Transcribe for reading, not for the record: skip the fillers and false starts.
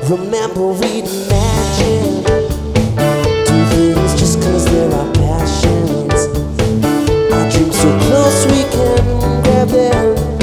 Remember we'd imagine do things just cause they're our passions. Our dreams so close we can grab them.